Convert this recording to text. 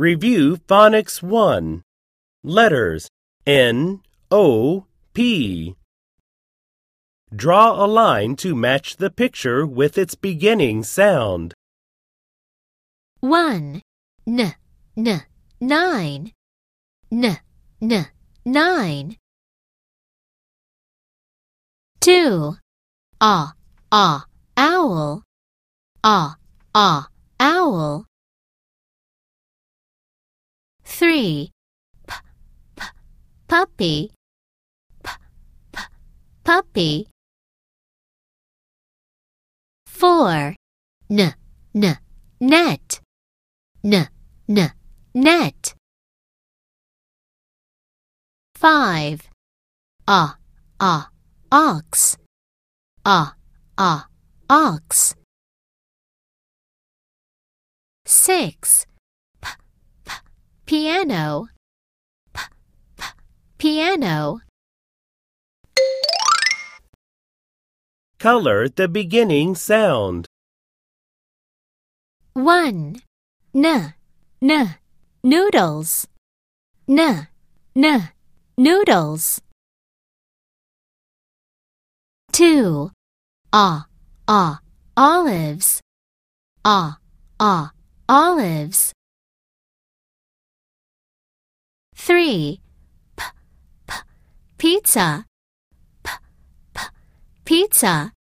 Review Phonics 1. Letters N, O, P. Draw a line to match the picture with its beginning sound. 1. N, 9. N, 9. 2. Owl. Owl. 3. Puppy. Puppy. 4. Net. Net. 5. Ox. Ox. 6. Piano. Piano. Color the beginning sound. 1. Noodles. Noodles. 2. Olives. Olives. 3. Pizza. Pizza.